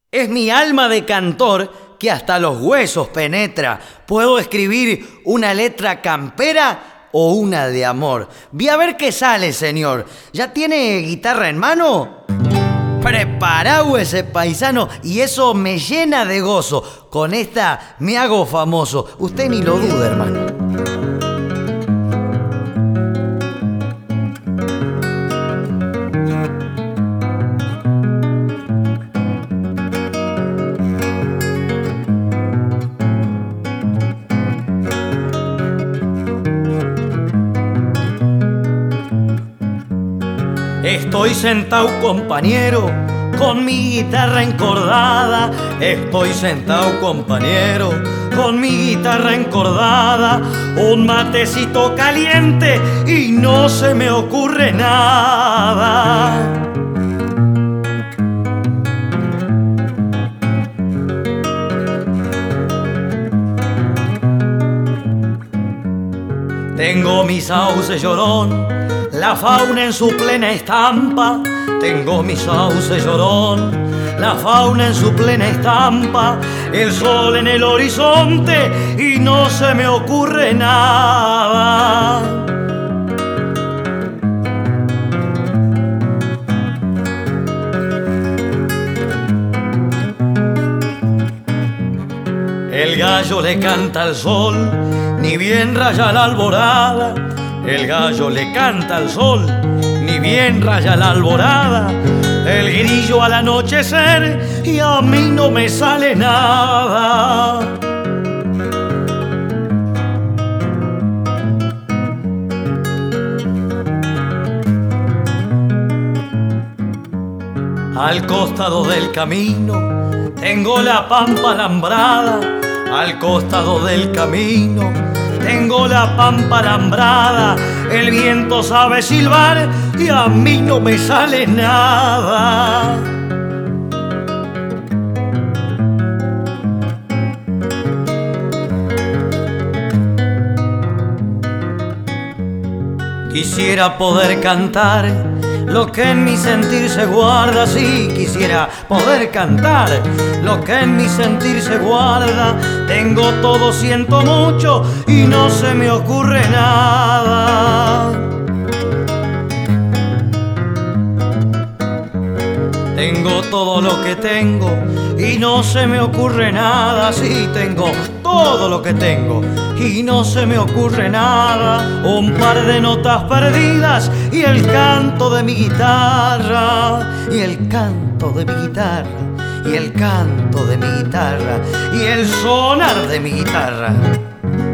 Es mi alma de cantor que hasta los huesos penetra. Puedo escribir una letra campera o una de amor. Vi a ver qué sale, señor. ¿Ya tiene guitarra en mano? Preparado ese paisano, y eso me llena de gozo. Con esta me hago famoso. Usted ni lo duda, hermano. Estoy sentado, compañero, con mi guitarra encordada. Estoy sentado, compañero, con mi guitarra encordada. Un matecito caliente y no se me ocurre nada. Tengo mi sauce llorón, la fauna en su plena estampa. Tengo mi sauce llorón, la fauna en su plena estampa. El sol en el horizonte y no se me ocurre nada. El gallo le canta al sol, ni bien raya la alborada. El gallo le canta al sol, ni bien raya la alborada. El grillo al anochecer y a mí no me sale nada. Al costado del camino tengo la pampa alambrada. Al costado del camino tengo la pampa alambrada. El viento sabe silbar y a mí no me sale nada. Quisiera poder cantar lo que en mi sentir se guarda. Sí, quisiera poder cantar lo que en mi sentir se guarda. Tengo todo, siento mucho y no se me ocurre nada. Tengo todo lo que tengo y no se me ocurre nada. Sí, tengo todo lo que tengo y no se me ocurre nada. Un par de notas perdidas y el canto de mi guitarra. Y el canto de mi guitarra. Y el canto de mi guitarra. Y el sonar de mi guitarra.